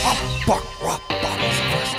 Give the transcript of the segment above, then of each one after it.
Bottles first.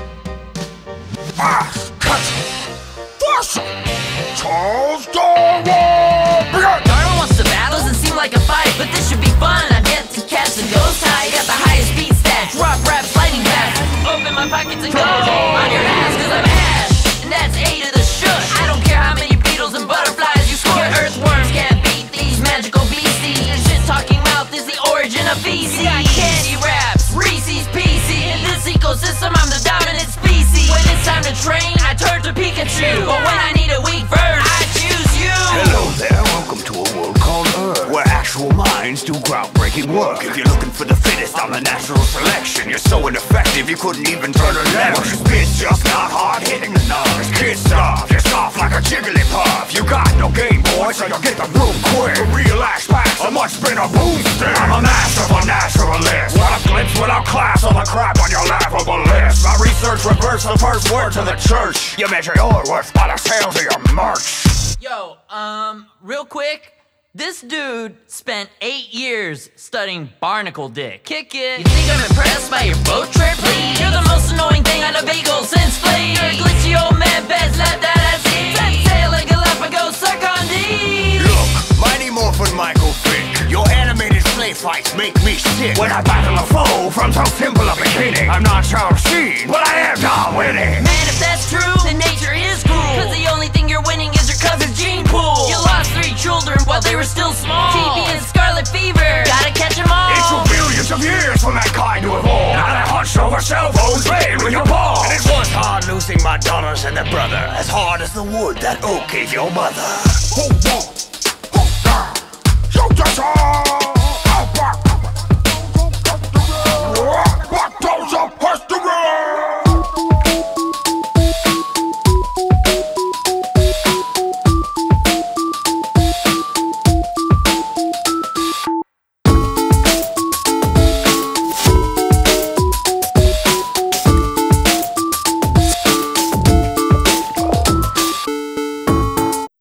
Cut! Force! Charles Darwin! Darwin wants to battle, doesn't seem like a fight, but this should be fun. I've yet to catch the ghost high. Got the highest beat stats, rock raps, lightning fast. Open my pockets and go on your ass, cause I'm Ash, and that's A to the shush. I don't care how many beetles and butterflies you score. Your earthworms can't beat these magical beasties. Your shit-talking mouth is the origin of feces. You got candy wraps, Reese's Pieces. In this ecosystem, I'm the dominant species. When it's time to train, I turn to Pikachu. But when I need a weak verse, I choose you. Hello there, welcome to a world called Earth, where actual minds do groundbreaking work. If you're looking for the fittest, I'm the natural selection. You're so ineffective, you couldn't even turn a lemon. What you spit's just not hard-hitting enough. It's kid stuff, you're soft like a Jigglypuff. You got no Game Boy, so you'll get the room quick. A real axe packs a much better boomstick. I'm a master of a naturalist. What a glimpse without class, all the crap on your laughable list. My research reverts the first word to the church. You measure your worth by the sales of your merch. Yo, real quick, this dude spent 8 years studying barnacle dick. Kick it. You think I'm impressed by your boat trip? Please. You're the most annoying thing on a bagel since Flea. You're a glitchy old man, best let that I see. Set sail like Galapagos, suck on D. Look, Mighty Morphin Michael Vick, your animated play fights make me sick. When I battle a foe from so simple a beginning, I'm not Charles Sheen, but I am Don winning. Man, if that's true, then nature is cruel. Cause the only thing you're winning is your cousin's gene pool. You lost 3 children while they were still small. TB and scarlet fever, gotta catch 'em all. It took billions of years for mankind to evolve. Now they're hunched over cell phones, playing with your balls. And it was hard losing my daughters and their brother, as hard as the wood that oak gave your mother. Hold on, hold on, shoot your